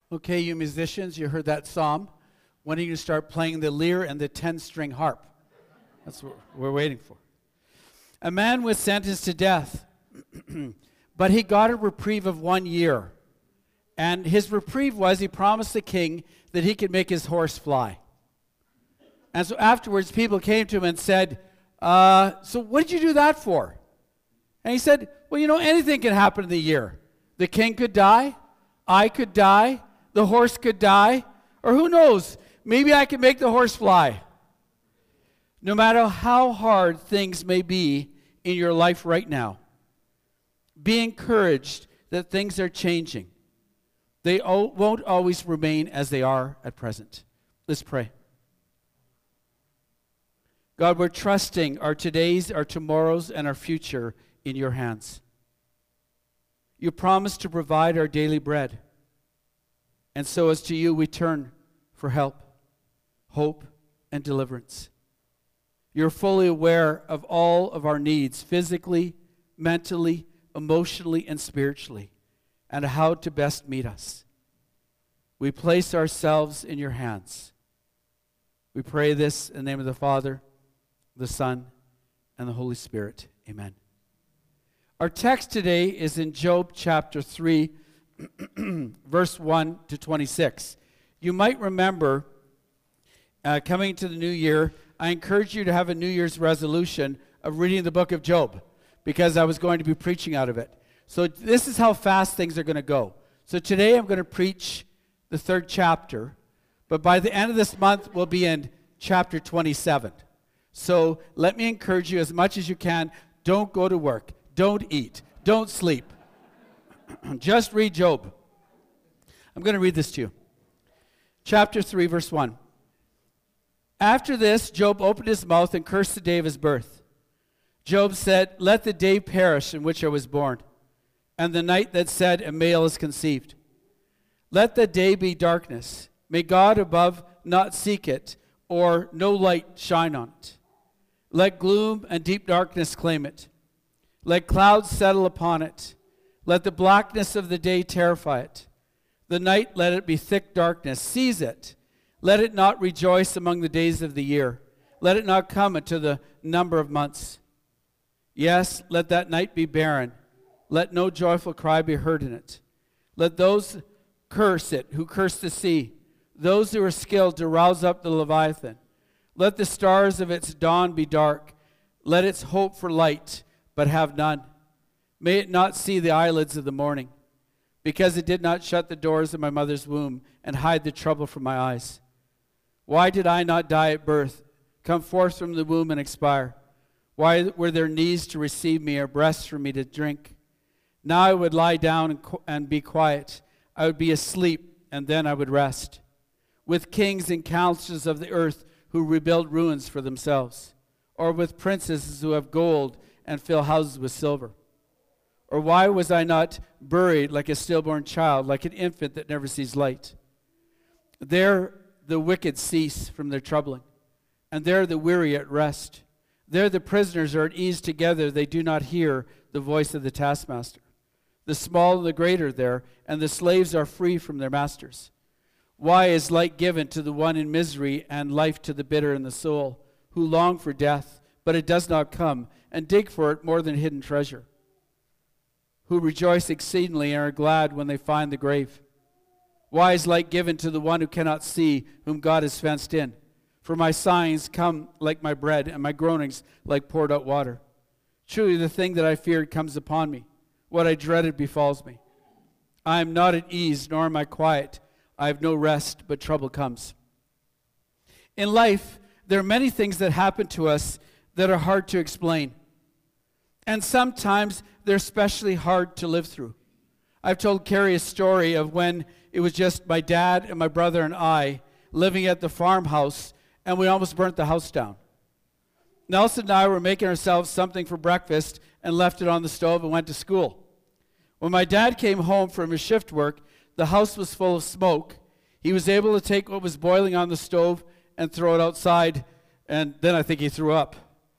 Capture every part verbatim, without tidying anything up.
Okay, you musicians, you heard that psalm. When are you going to start playing the lyre and the ten-string harp? That's what we're waiting for. A man was sentenced to death, but he got a reprieve of one year. And his reprieve was he promised the king that he could make his horse fly. And so afterwards, people came to him and said, uh, so what did you do that for? And he said, well, you know, anything can happen in the year. The king could die, I could die, the horse could die, or who knows, maybe I could make the horse fly. No matter how hard things may be in your life right now, be encouraged that things are changing. They o- won't always remain as they are at present. Let's pray. God, we're trusting our todays, our tomorrows, and our future in your hands. You promise to provide our daily bread. And so as to you we turn for help, hope, and deliverance. You're fully aware of all of our needs, physically, mentally, emotionally, and spiritually, and how to best meet us. We place ourselves in your hands. We pray this in the name of the Father, the Son, and the Holy Spirit. Amen. Our text today is in Job chapter three, verse one to twenty-six. You might remember, uh, coming to the new year, I encourage you to have a New Year's resolution of reading the book of Job, because I was going to be preaching out of it. So this is how fast things are going to go. So today I'm going to preach the third chapter, but by the end of this month we'll be in chapter twenty-seven. So let me encourage you as much as you can, don't go to work, don't eat, don't sleep. Just read Job. I'm going to read this to you. Chapter three, verse one. After this, Job opened his mouth and cursed the day of his birth. Job said, let the day perish in which I was born, and the night that said, a male is conceived. Let the day be darkness. May God above not seek it, or no light shine on it. Let gloom and deep darkness claim it. Let clouds settle upon it. Let the blackness of the day terrify it. The night let it be thick darkness. Seize it. Let it not rejoice among the days of the year. Let it not come into the number of months. Yes, let that night be barren. Let no joyful cry be heard in it. Let those curse it who curse the sea, those who are skilled to rouse up the Leviathan. Let the stars of its dawn be dark. Let its hope for light, but have none. May it not see the eyelids of the morning, because it did not shut the doors of my mother's womb and hide the trouble from my eyes. Why did I not die at birth, come forth from the womb and expire? Why were there knees to receive me or breasts for me to drink? Now I would lie down and, qu- and be quiet. I would be asleep, and then I would rest. With kings and counselors of the earth who rebuild ruins for themselves, or with princesses who have gold and fill houses with silver. Or why was I not buried like a stillborn child, like an infant that never sees light? There the wicked cease from their troubling, and there the weary at rest. There the prisoners are at ease together. They do not hear the voice of the taskmaster. The small and the great are there, and the slaves are free from their masters. Why is light given to the one in misery, and life to the bitter in the soul, who long for death, but it does not come, and dig for it more than hidden treasure? Who rejoice exceedingly and are glad when they find the grave? Why is light given to the one who cannot see, whom God has fenced in? For my sighings come like my bread, and my groanings like poured out water. Truly the thing that I feared comes upon me. What I dreaded befalls me. I am not at ease, nor am I quiet. I have no rest, but trouble comes. In life, there are many things that happen to us that are hard to explain. And sometimes they're especially hard to live through. I've told Carrie a story of when it was just my dad and my brother and I living at the farmhouse, and we almost burnt the house down. Nelson and I were making ourselves something for breakfast and left it on the stove and went to school. When my dad came home from his shift work, the house was full of smoke. He was able to take what was boiling on the stove and throw it outside, and then I think he threw up.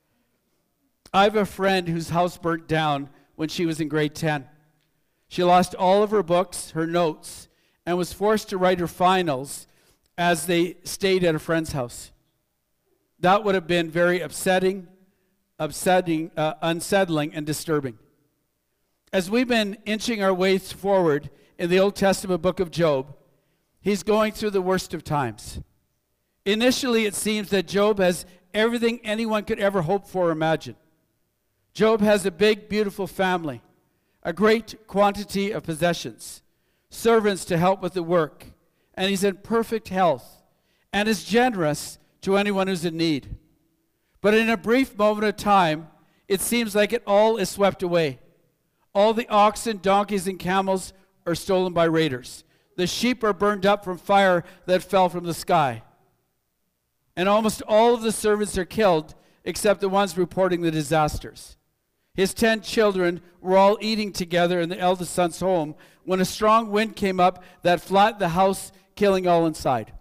I have a friend whose house burnt down when she was in grade ten. She lost all of her books, her notes, and was forced to write her finals as they stayed at a friend's house. That would have been very upsetting, upsetting, uh, unsettling, and disturbing. As we've been inching our way forward in the Old Testament book of Job, he's going through the worst of times. Initially, it seems that Job has everything anyone could ever hope for or imagine. Job has a big, beautiful family, a great quantity of possessions, servants to help with the work, and he's in perfect health and is generous to anyone who's in need. But in a brief moment of time, it seems like it all is swept away. All the oxen, donkeys, and camels are stolen by raiders. The sheep are burned up from fire that fell from the sky. And almost all of the servants are killed except the ones reporting the disasters. His ten children were all eating together in the eldest son's home when a strong wind came up that flattened the house, killing all inside.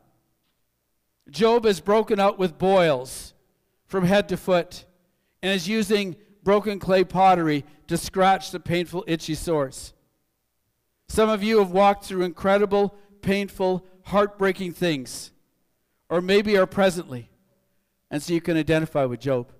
Job is broken out with boils from head to foot and is using broken clay pottery to scratch the painful, itchy sores. Some of you have walked through incredible, painful, heartbreaking things, or maybe are presently, and so you can identify with Job.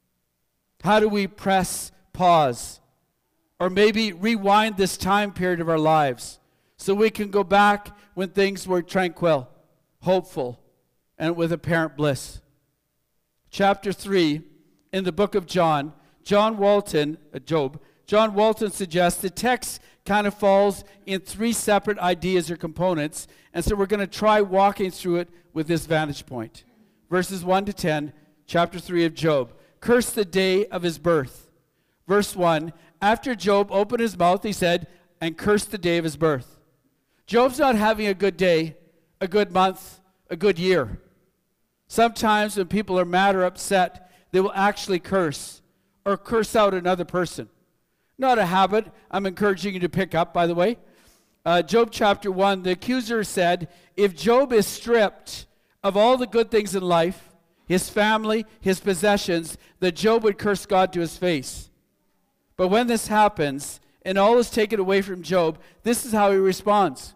How do we press pause, or maybe rewind this time period of our lives so we can go back when things were tranquil, hopeful, and with apparent bliss? Chapter three in the book of John, John Walton, uh, Job, John Walton suggests the text kind of falls in three separate ideas or components, and so we're going to try walking through it with this vantage point. Verses one to ten, chapter three of Job. Curse the day of his birth. Verse one, after Job opened his mouth, he said, and cursed the day of his birth. Job's not having a good day, a good month, a good year. Sometimes when people are mad or upset, they will actually curse or curse out another person. Not a habit I'm encouraging you to pick up, by the way. Uh, Job chapter one, the accuser said, if Job is stripped of all the good things in life, his family, his possessions, that Job would curse God to his face. But when this happens, and all is taken away from Job, this is how he responds.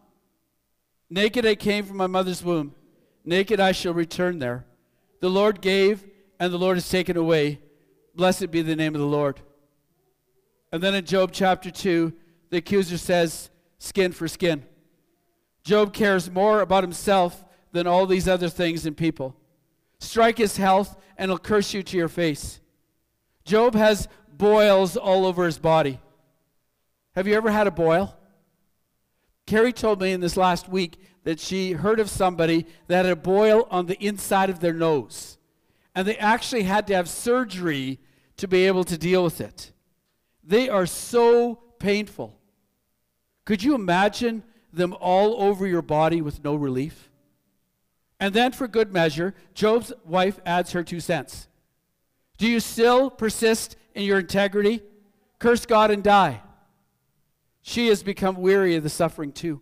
Naked I came from my mother's womb. Naked I shall return there. The Lord gave, and the Lord has taken away. Blessed be the name of the Lord. And then in Job chapter two, the accuser says, skin for skin. Job cares more about himself than all these other things and people. Strike his health, and he'll curse you to your face. Job has boils all over his body. Have you ever had a boil? Carrie told me in this last week that she heard of somebody that had a boil on the inside of their nose. And they actually had to have surgery to be able to deal with it. They are so painful. Could you imagine them all over your body with no relief? And then for good measure, Job's wife adds her two cents. Do you still persist in your integrity? Curse God and die. She has become weary of the suffering too.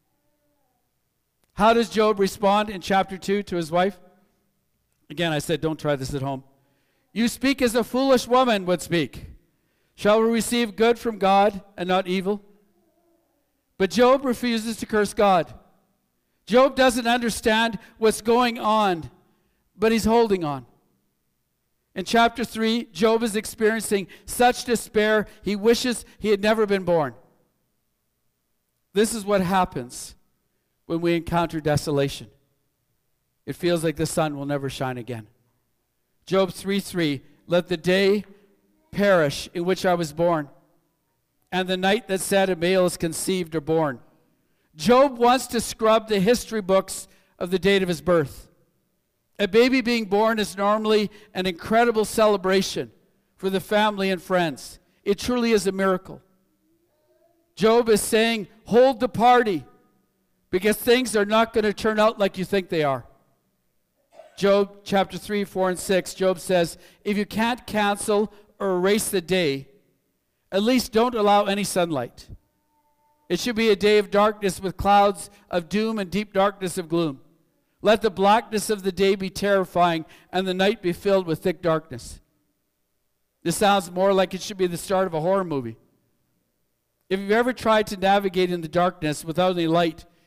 How does Job respond in chapter two to his wife? Again, I said, don't try this at home. You speak as a foolish woman would speak. Shall we receive good from God and not evil? But Job refuses to curse God. Job doesn't understand what's going on, but he's holding on. In chapter three, Job is experiencing such despair, he wishes he had never been born. This is what happens when we encounter desolation. It feels like the sun will never shine again. Job three three, let the day perish in which I was born, and the night that said a male is conceived or born. Job wants to scrub the history books of the date of his birth. A baby being born is normally an incredible celebration for the family and friends. It truly is a miracle. Job is saying, hold the party, because things are not going to turn out like you think they are. Job chapter three, four, and six, Job says, if you can't cancel or erase the day, at least don't allow any sunlight. It should be a day of darkness with clouds of doom and deep darkness of gloom. Let the blackness of the day be terrifying and the night be filled with thick darkness. This sounds more like it should be the start of a horror movie. If you've ever tried to navigate in the darkness without any light,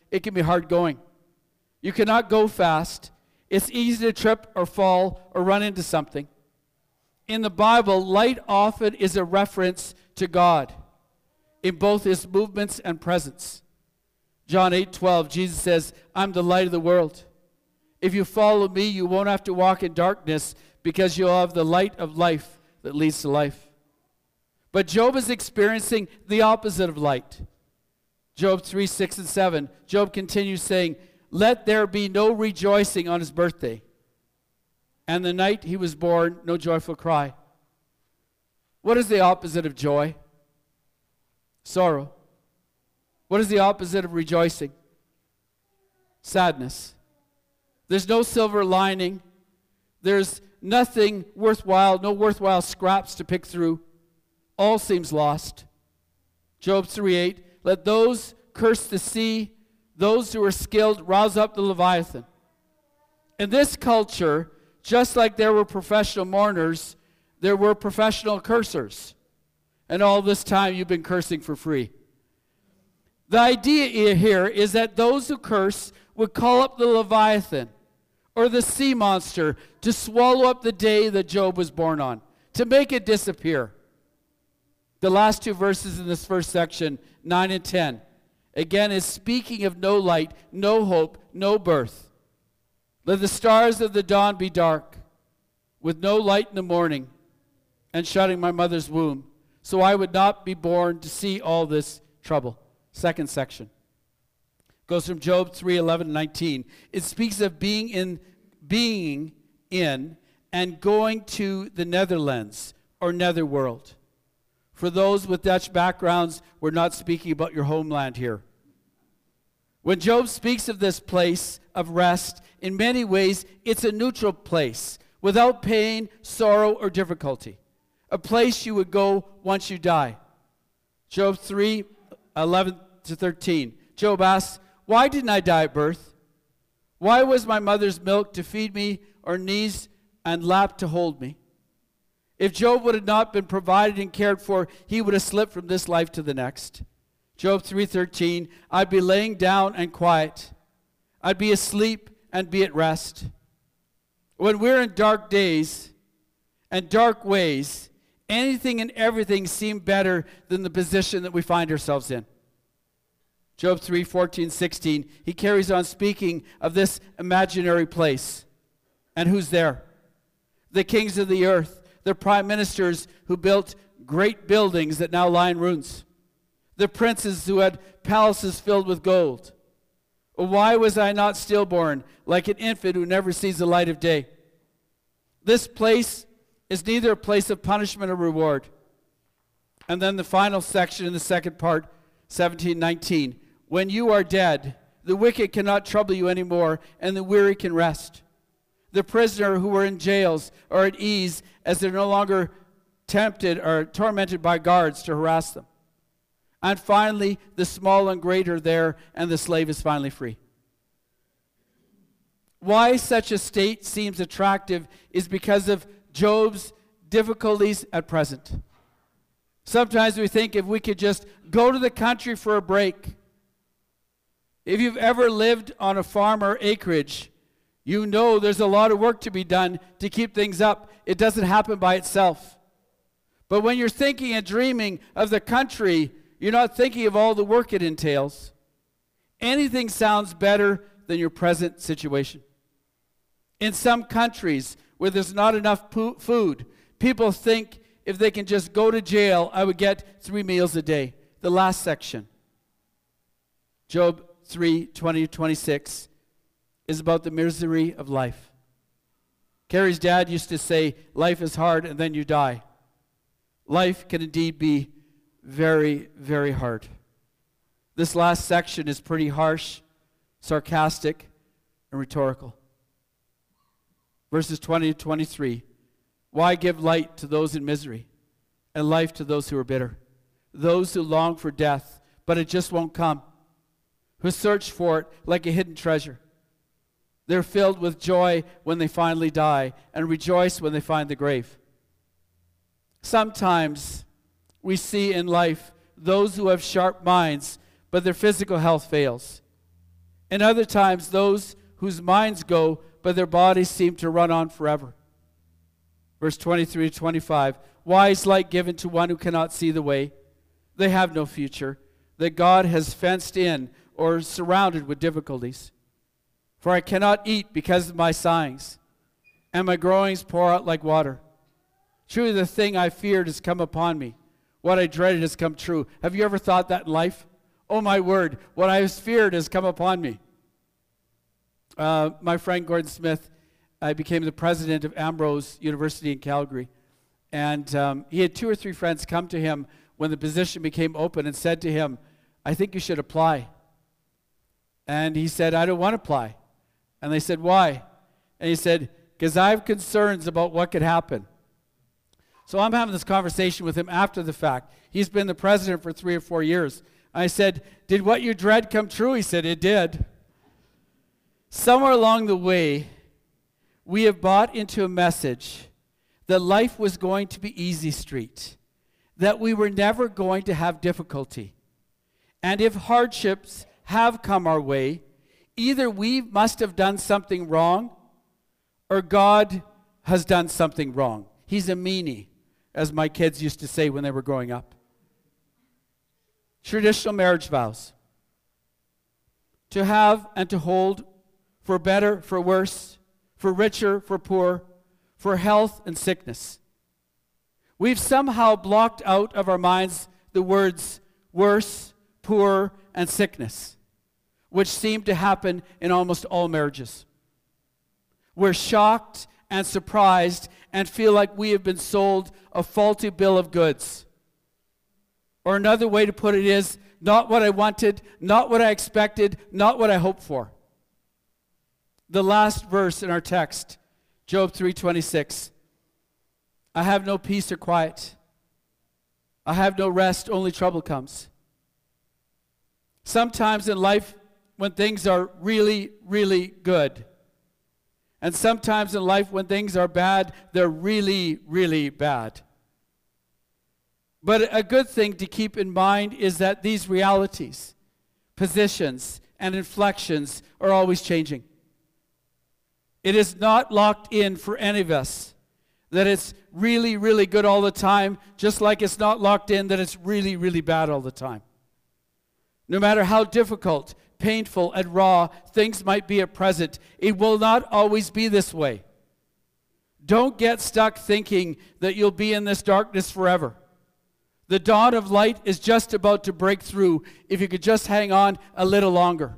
it can be hard going. You cannot go fast. It's easy to trip or fall or run into something. In the Bible, light often is a reference to God in both his movements and presence. John eight twelve, Jesus says, I'm the light of the world. If you follow me, you won't have to walk in darkness because you'll have the light of life that leads to life. But Job is experiencing the opposite of light. Job three, six, and seven, Job continues saying, let there be no rejoicing on his birthday. And the night he was born, no joyful cry. What is the opposite of joy? Sorrow. What is the opposite of rejoicing? Sadness. There's no silver lining. There's nothing worthwhile, no worthwhile scraps to pick through. All seems lost. Job three eight, let those curse the sea, those who are skilled rouse up the Leviathan. In this culture, just like there were professional mourners, there were professional cursers. And all this time you've been cursing for free. The idea here is that those who curse would call up the Leviathan or the sea monster to swallow up the day that Job was born on, to make it disappear. The last two verses in this first section, nine and ten, again is speaking of no light, no hope, no birth. Let the stars of the dawn be dark, with no light in the morning, and shutting my mother's womb, so I would not be born to see all this trouble. Second section goes from Job three eleven and nineteen. It speaks of being in, being in, and going to the Netherlands or netherworld. For those with Dutch backgrounds, we're not speaking about your homeland here. When Job speaks of this place of rest, in many ways, it's a neutral place, without pain, sorrow, or difficulty. A place you would go once you die. Job three eleven to thirteen. Job asks, why didn't I die at birth? Why was my mother's milk to feed me, or knees and lap to hold me? If Job would have not been provided and cared for, he would have slipped from this life to the next. Job three thirteen, I'd be laying down and quiet. I'd be asleep and be at rest. When we're in dark days and dark ways, anything and everything seem better than the position that we find ourselves in. Job three fourteen, sixteen, he carries on speaking of this imaginary place. And who's there? The kings of the earth, the prime ministers who built great buildings that now lie in ruins, the princes who had palaces filled with gold. Why was I not stillborn, like an infant who never sees the light of day? This place is neither a place of punishment or reward. And then the final section in the second part, seventeen, nineteen. When you are dead, the wicked cannot trouble you anymore, and the weary can rest. The prisoner who were in jails are at ease, as they're no longer tempted or tormented by guards to harass them. And finally, the small and great are there, and the slave is finally free. Why such a state seems attractive is because of Job's difficulties at present. Sometimes we think if we could just go to the country for a break. If you've ever lived on a farm or acreage, you know there's a lot of work to be done to keep things up. It doesn't happen by itself. But when you're thinking and dreaming of the country, you're not thinking of all the work it entails. Anything sounds better than your present situation. In some countries where there's not enough po- food, people think if they can just go to jail, I would get three meals a day. The last section, Job three, twenty to twenty-six, is about the misery of life. Carrie's dad used to say, life is hard and then you die. Life can indeed be very, very hard. This last section is pretty harsh, sarcastic, and rhetorical. Verses twenty to twenty-three. Why give light to those in misery and life to those who are bitter? Those who long for death, but it just won't come. Who search for it like a hidden treasure. They're filled with joy when they finally die and rejoice when they find the grave. Sometimes we see in life those who have sharp minds, but their physical health fails. And other times those whose minds go, but their bodies seem to run on forever. Verse twenty-three to twenty-five, why is light given to one who cannot see the way? They have no future, that God has fenced in or surrounded with difficulties. For I cannot eat because of my sighings, and my groanings pour out like water. Truly the thing I feared has come upon me. What I dreaded has come true. Have you ever thought that in life? Oh my word, what I feared has come upon me. Uh, my friend Gordon Smith, I became the president of Ambrose University in Calgary. And um, he had two or three friends come to him when the position became open and said to him, I think you should apply. And he said, I don't want to apply. And they said, why? And he said, because I have concerns about what could happen. So I'm having this conversation with him after the fact. He's been the president for three or four years. I said, did what you dread come true? He said, it did. Somewhere along the way, we have bought into a message that life was going to be easy street, that we were never going to have difficulty. And if hardships have come our way, either we must have done something wrong or God has done something wrong. He's a meanie, as my kids used to say when they were growing up. Traditional marriage vows. To have and to hold, for better, for worse, for richer, for poor, for health and sickness. We've somehow blocked out of our minds the words worse, poor, and sickness, which seem to happen in almost all marriages. We're shocked and surprised and feel like we have been sold a faulty bill of goods. Or another way to put it is, not what I wanted, not what I expected, not what I hoped for. The last verse in our text, Job three twenty-six. I have no peace or quiet. I have no rest, only trouble comes. Sometimes in life, when things are really, really good, and sometimes in life when things are bad, they're really, really bad. But a good thing to keep in mind is that these realities, positions, and inflections are always changing. It is not locked in for any of us that it's really, really good all the time, just like it's not locked in that it's really, really bad all the time. No matter how difficult, painful, and raw things might be at present, it will not always be this way. Don't get stuck thinking that you'll be in this darkness forever. The dawn of light is just about to break through if you could just hang on a little longer.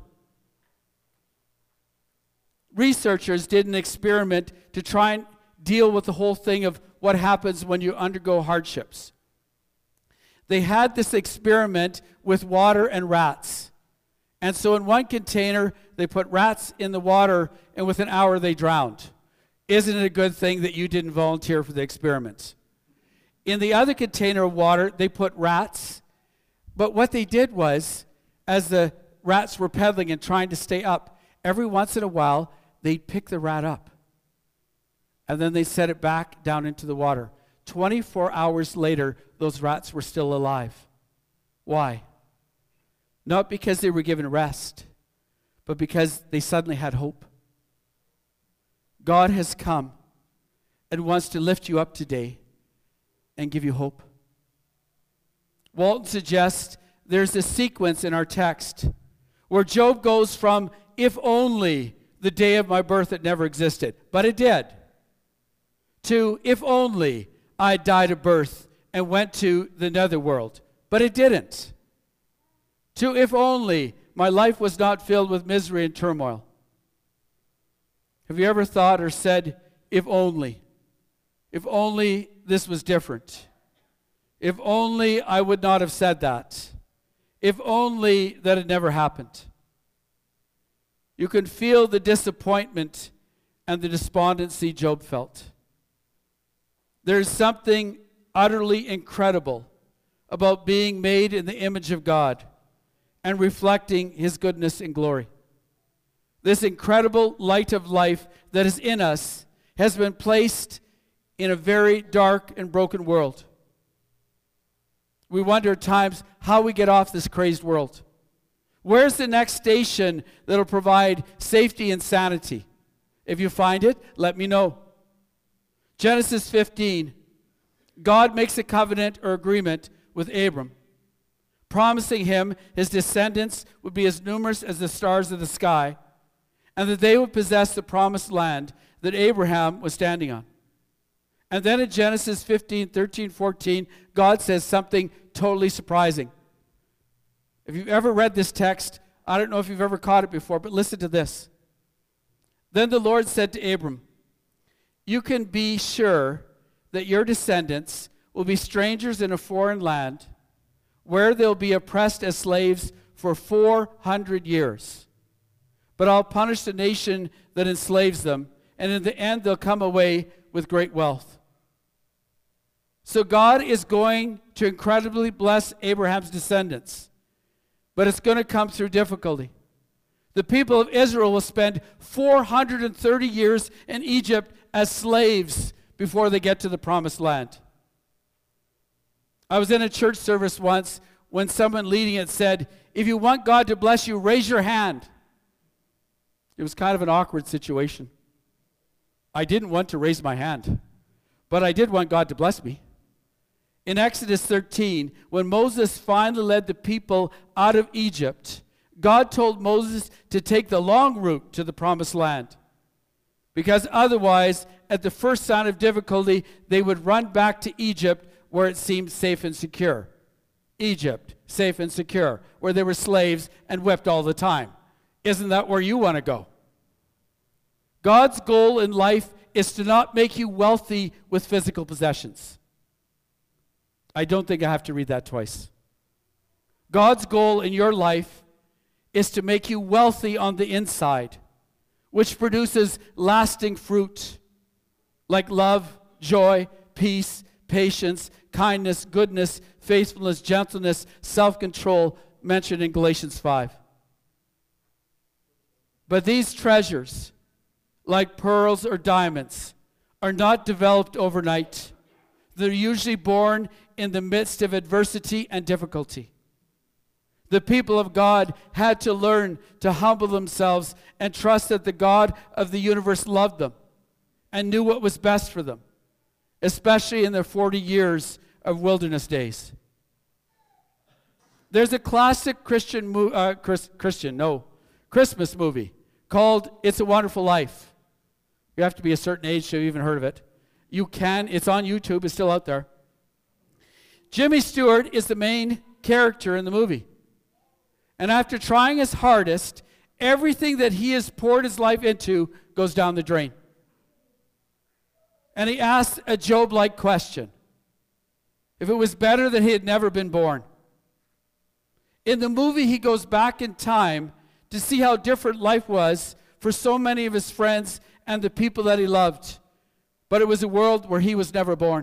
Researchers did an experiment to try and deal with the whole thing of what happens when you undergo hardships. They had this experiment with water and rats. And so in one container, they put rats in the water, and within an hour they drowned. Isn't it a good thing that you didn't volunteer for the experiment? In the other container of water, they put rats. But what they did was, as the rats were pedaling and trying to stay up, every once in a while, they'd pick the rat up. And then they set it back down into the water. twenty-four hours later, those rats were still alive. Why? Not because they were given rest, but because they suddenly had hope. God has come and wants to lift you up today and give you hope. Walton suggests there's a sequence in our text where Job goes from, if only the day of my birth had never existed, but it did, to if only I died of birth and went to the netherworld, but it didn't, to if only my life was not filled with misery and turmoil. Have you ever thought or said, if only, if only this was different, if only I would not have said that, if only that had never happened? You can feel the disappointment and the despondency Job felt. There's something utterly incredible about being made in the image of God and reflecting His goodness and glory. This incredible light of life that is in us has been placed in a very dark and broken world. We wonder at times how we get off this crazed world. Where's the next station that'll provide safety and sanity? If you find it, let me know. Genesis fifteen, God makes a covenant or agreement with Abram, promising him his descendants would be as numerous as the stars of the sky, and that they would possess the promised land that Abraham was standing on. And then in Genesis fifteen, thirteen, fourteen, God says something totally surprising. If you've ever read this text, I don't know if you've ever caught it before, but listen to this. Then the Lord said to Abram, you can be sure that your descendants will be strangers in a foreign land where they'll be oppressed as slaves for four hundred years. But I'll punish the nation that enslaves them, and in the end they'll come away with great wealth. So God is going to incredibly bless Abraham's descendants, but it's going to come through difficulty. The people of Israel will spend four hundred thirty years in Egypt as slaves before they get to the promised land. I was in a church service once when someone leading it said, if you want God to bless you, raise your hand. It was kind of an awkward situation. I didn't want to raise my hand, but I did want God to bless me. In Exodus thirteen, when Moses finally led the people out of Egypt, God told Moses to take the long route to the promised land, because otherwise, at the first sign of difficulty, they would run back to Egypt where it seemed safe and secure. Egypt, safe and secure, where they were slaves and whipped all the time. Isn't that where you want to go? God's goal in life is to not make you wealthy with physical possessions. I don't think I have to read that twice. God's goal in your life is to make you wealthy on the inside, which produces lasting fruit like love, joy, peace, patience, kindness, goodness, faithfulness, gentleness, self-control, mentioned in Galatians five. But these treasures, like pearls or diamonds, are not developed overnight. They're usually born in the midst of adversity and difficulty. The people of God had to learn to humble themselves and trust that the God of the universe loved them and knew what was best for them, especially in their forty years of wilderness days. There's a classic Christian, mo- uh, Chris, Christian, no, Christmas movie called It's a Wonderful Life. You have to be a certain age to have even heard of it. You can, it's on YouTube, it's still out there. Jimmy Stewart is the main character in the movie. And after trying his hardest, everything that he has poured his life into goes down the drain. And he asks a Job-like question. If it was better that he had never been born. In the movie, he goes back in time to see how different life was for so many of his friends and the people that he loved. But it was a world where he was never born.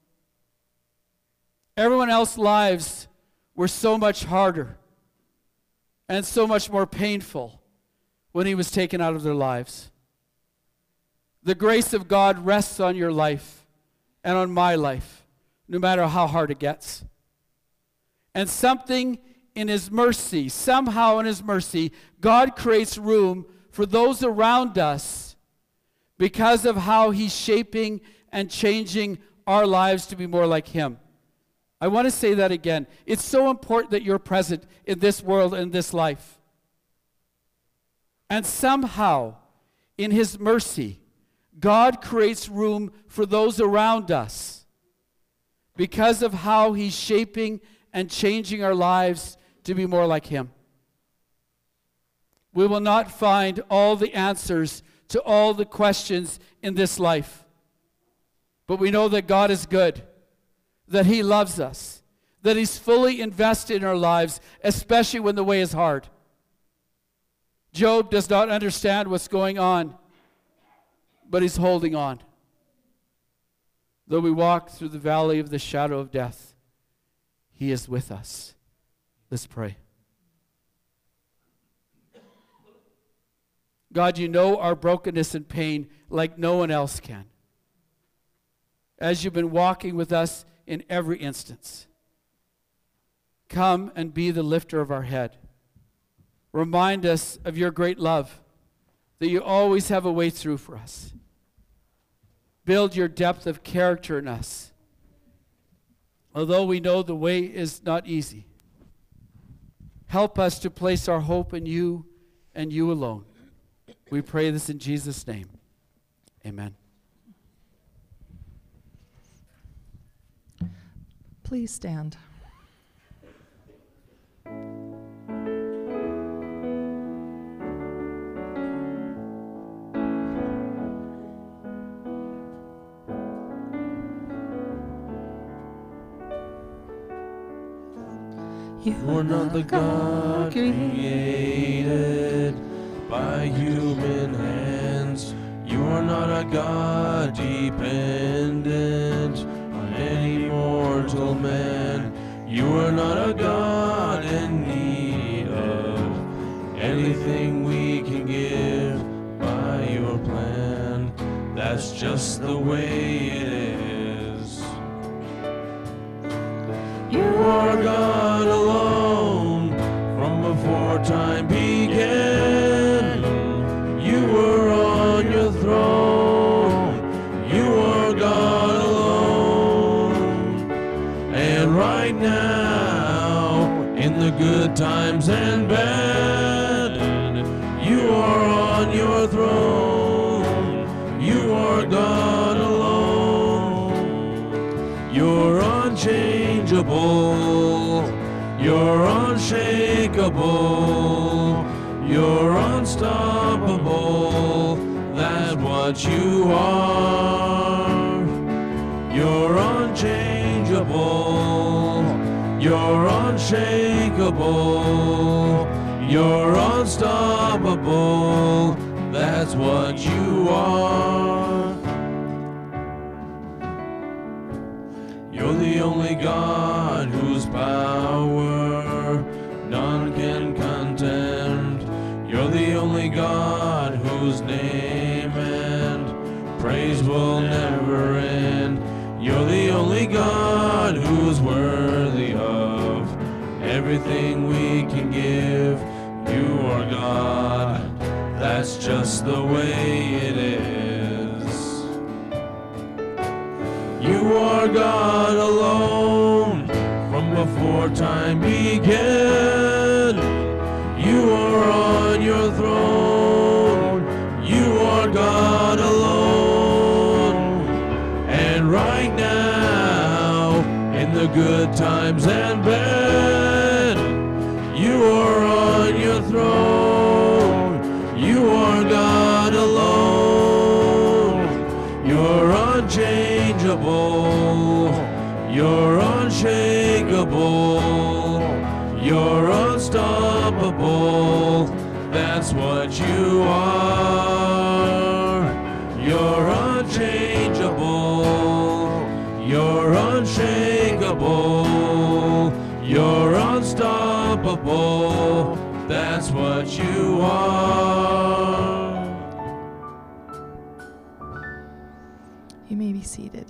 Everyone else's lives were so much harder and so much more painful when he was taken out of their lives. The grace of God rests on your life and on my life, no matter how hard it gets. And something in his mercy, somehow in his mercy, God creates room for those around us because of how he's shaping and changing our lives to be more like him. I want to say that again. It's so important that you're present in this world and this life. And somehow, in his mercy, God creates room for those around us because of how he's shaping and changing our lives to be more like him. We will not find all the answers to all the questions in this life, but we know that God is good, that he loves us, that he's fully invested in our lives, especially when the way is hard. Job does not understand what's going on, but he's holding on. Though we walk through the valley of the shadow of death, he is with us. Let's pray. God, you know our brokenness and pain like no one else can. As you've been walking with us in every instance, come and be the lifter of our head. Remind us of your great love, that you always have a way through for us. Build your depth of character in us. Although we know the way is not easy, help us to place our hope in you and you alone. We pray this in Jesus' name. Amen. Please stand. You are not the God created by human hands. You are not a God dependent on any mortal man. You are not a God in need of anything we can give by your plan. That's just the way it is. You are God alone from before time began. You were on your throne. You are God alone. And right now, in the good times and bad, you are on your throne. You are God alone. You're unchangeable. You're unshakable. You're unstoppable. That's what you are. You're unchangeable. You're unshakable. You're unstoppable. That's what you are. You're the only God whose power none can contend. You're the only God whose name and praise will never end. You're the only God who's worthy of everything we can give. You are God, that's just the way it is. You are God alone from before time began. You are on your throne. You are God alone. And right now, in the good times and bad, you are on your throne. You are God alone. You're unchangeable. You're unshakable. You're unstoppable. That's what you are. You're unchangeable. You're unshakable. You're unstoppable. That's what you are. You may be seated.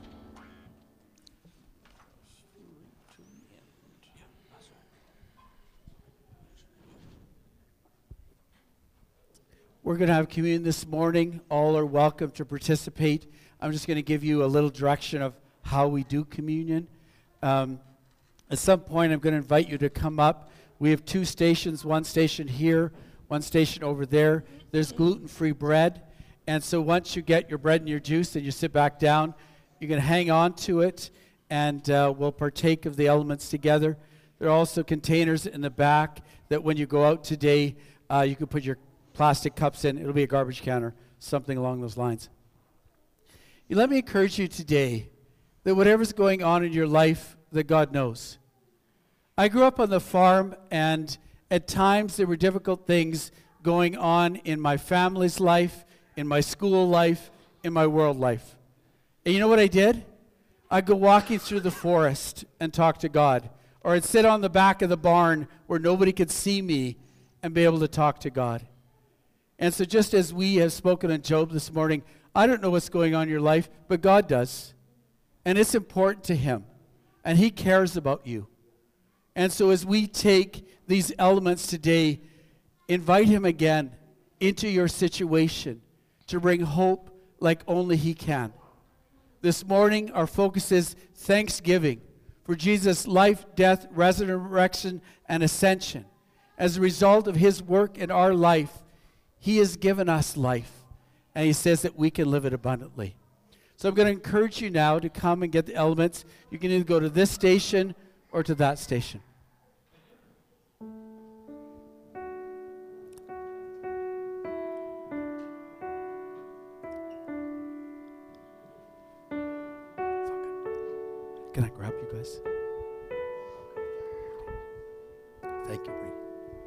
We're going to have communion this morning. All are welcome to participate. I'm just going to give you a little direction of how we do communion. Um, at some point, I'm going to invite you to come up. We have two stations, one station here, one station over there. There's gluten-free bread. And so once you get your bread and your juice and you sit back down, you can hang on to it, and uh, we'll partake of the elements together. There are also containers in the back that when you go out today, uh, you can put your plastic cups in. It'll be a garbage counter, something along those lines. Let me encourage you today that whatever's going on in your life, that God knows. I grew up on the farm, and at times there were difficult things going on in my family's life, in my school life, in my world life. And you know what I did? I'd go walking through the forest and talk to God. Or I'd sit on the back of the barn where nobody could see me and be able to talk to God. And so just as we have spoken on Job this morning, I don't know what's going on in your life, but God does. And it's important to Him. And He cares about you. And so as we take these elements today, Invite him again into your situation to bring hope like only he can. This morning, our focus is thanksgiving for Jesus' life, death, resurrection, and ascension. As a result of his work in our life, he has given us life, and he says that we can live it abundantly. So I'm going to encourage you now to come and get the elements. You can either go to this station or to that station. Can I grab you guys? Thank you, Bree.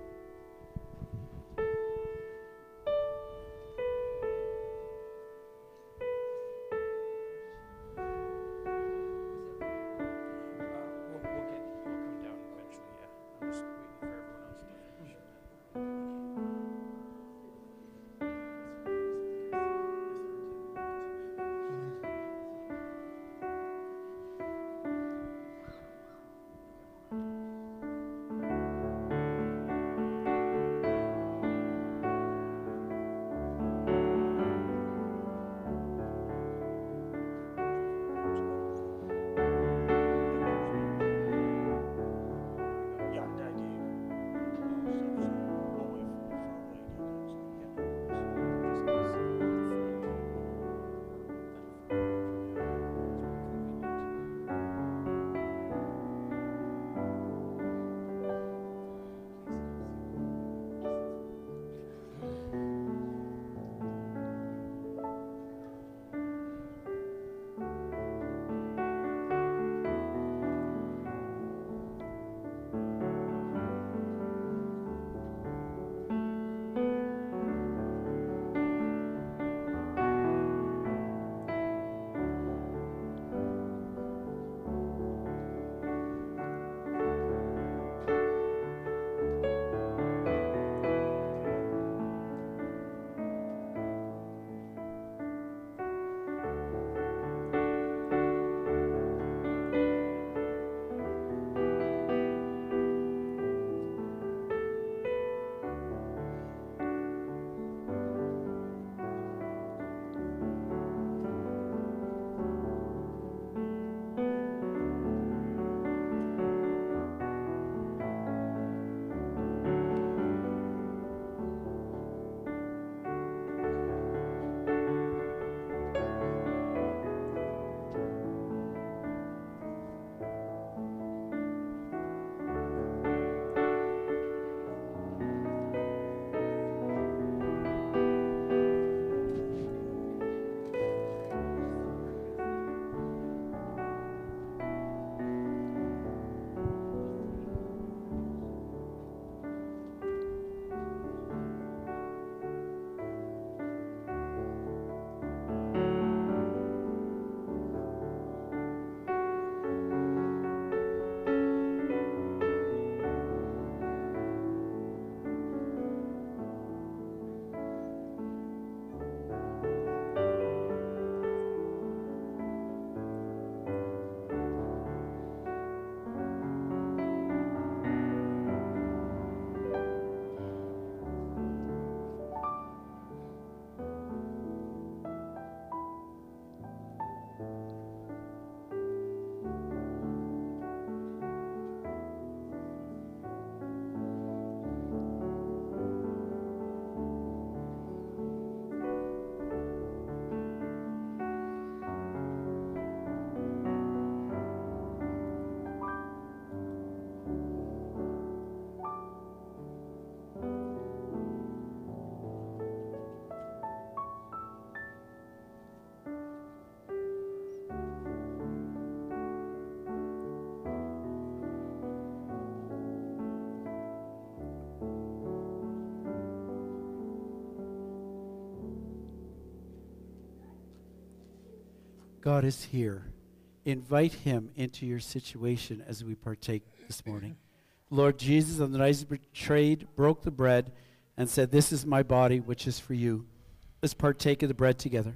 God is here. Invite him into your situation as we partake this morning. Lord Jesus, on the night he betrayed, broke the bread and said, "This is my body, which is for you." Let's partake of the bread together.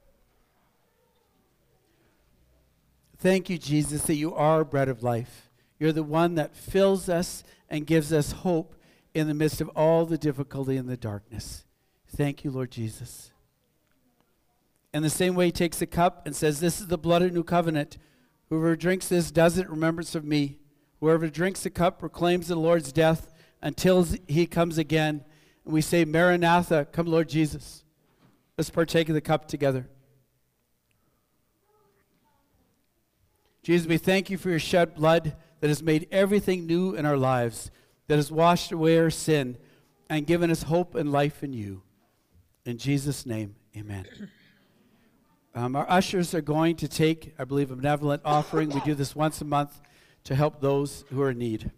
Thank you, Jesus, that you are bread of life. You're the one that fills us and gives us hope in the midst of all the difficulty and the darkness. Thank you, Lord Jesus. In the same way, he takes the cup and says, this is the blood of new covenant. Whoever drinks this does it in remembrance of me. Whoever drinks the cup proclaims the Lord's death until he comes again. And we say, Maranatha, come Lord Jesus. Let's partake of the cup together. Jesus, we thank you for your shed blood that has made everything new in our lives, that has washed away our sin and given us hope and life in you. In Jesus' name, amen. Um, our ushers are going to take, I believe, a benevolent offering. We do this once a month to help those who are in need.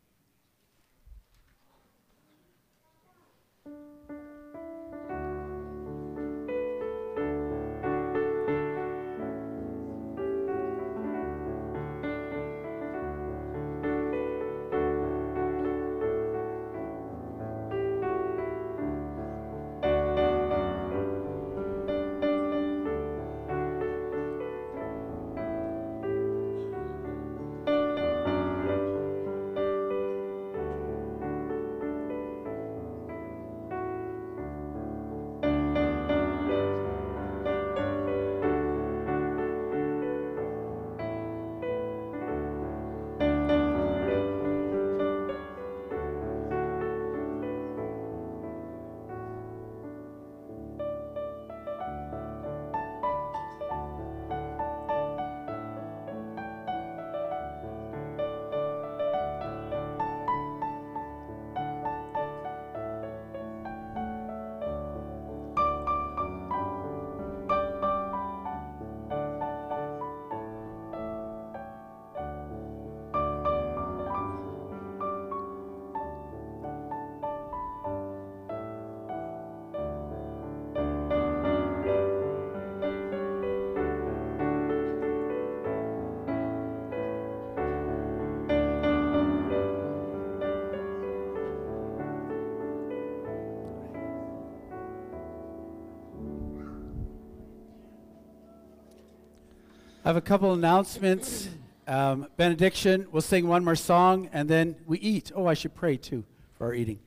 I have a couple announcements. Um, benediction, we'll sing one more song, and then we eat. Oh, I should pray, too, for our eating.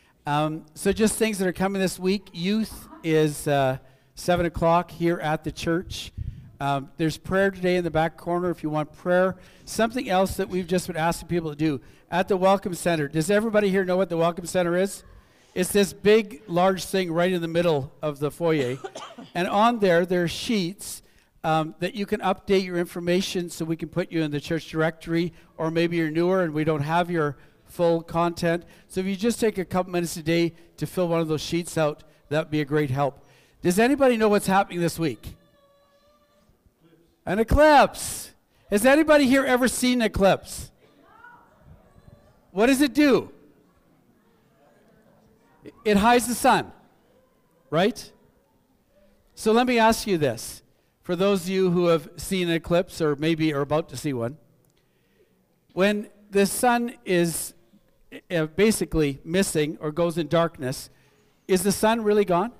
Um, so just things that are coming this week. Youth is uh, seven o'clock here at the church. Um, there's prayer today in the back corner if you want prayer. Something else that we've just been asking people to do. At the Welcome Center, does everybody here know what the Welcome Center is? It's this big, large thing right in the middle of the foyer. And on there, there are sheets Um, that you can update your information so we can put you in the church directory, or maybe you're newer and we don't have your full content. So if you just take a couple minutes a day to fill one of those sheets out, that would be a great help. Does anybody know what's happening this week? An eclipse. Has anybody here ever seen an eclipse? What does it do? It hides the sun, right? So let me ask you this. For those of you who have seen an eclipse or maybe are about to see one, when the sun is uh, basically missing or goes in darkness, is the sun really gone?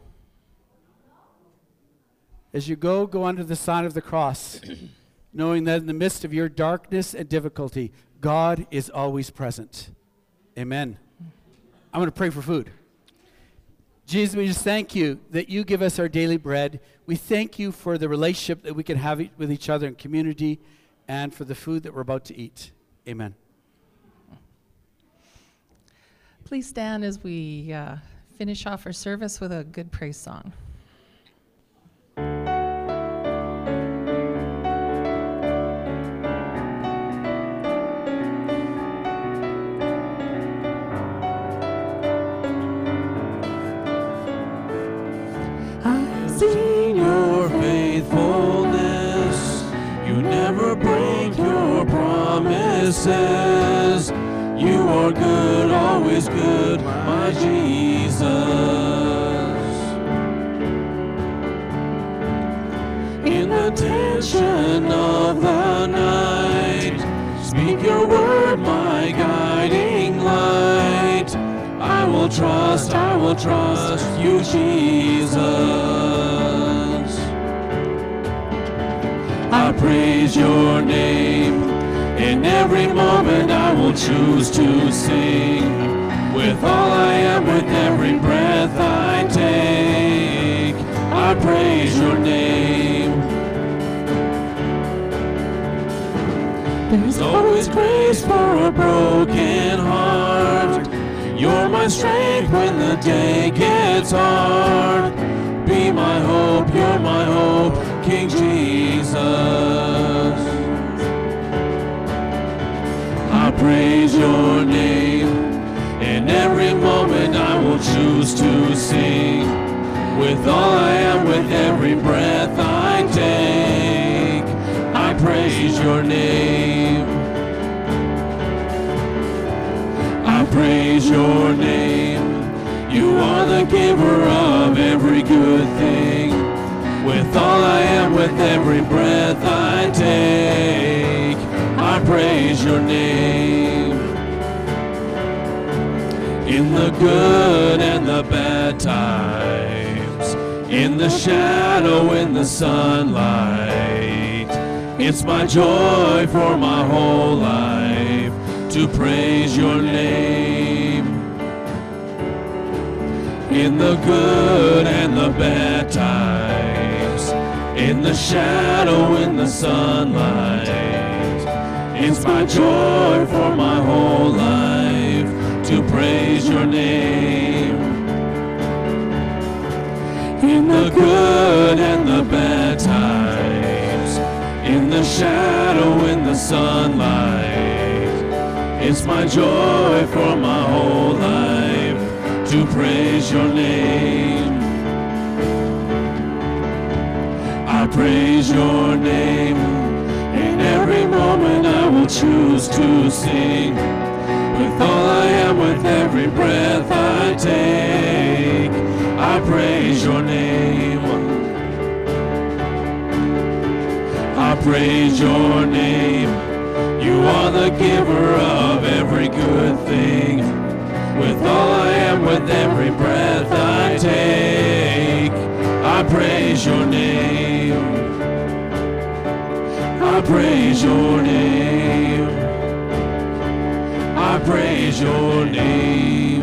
As you go, go under the sign of the cross, knowing that in the midst of your darkness and difficulty, God is always present. Amen. I'm going to pray for food. Jesus, we just thank you that you give us our daily bread. We thank you for the relationship that we can have with each other in community and for the food that we're about to eat. Amen. Please stand as we uh, finish off our service with a good praise song. Seen your faithfulness, you never break your promises. You are good, always good, my Jesus. In the tension of the night, speak your word, my guiding light. I will trust, I will trust you, Jesus. I praise your name in every moment I will choose to sing. With all I am, with every breath I take, I praise your name. There's always grace for a broken heart. You're my strength when the day gets hard. Be my hope, you're my hope, King Jesus. I praise your name. In every moment I will choose to sing. With all I am, with every breath I take, I praise your name. I praise your name. You are the giver of every good thing. With all I am, with every breath I take, I praise your name. In the good and the bad times, in the shadow, in the sunlight, it's my joy for my whole life to praise your name. In the good and the bad times, in the shadow, in the sunlight, it's my joy for my whole life to praise your name. In the good and the bad times, in the shadow, in the sunlight, it's my joy for my whole life to praise your name. I praise your name. In every moment I will choose to sing. With all I am, with every breath I take, I praise your name. I praise your name. You are the giver of every good thing. With all I am, with every breath I take, I praise your name. I praise your name. I praise your name.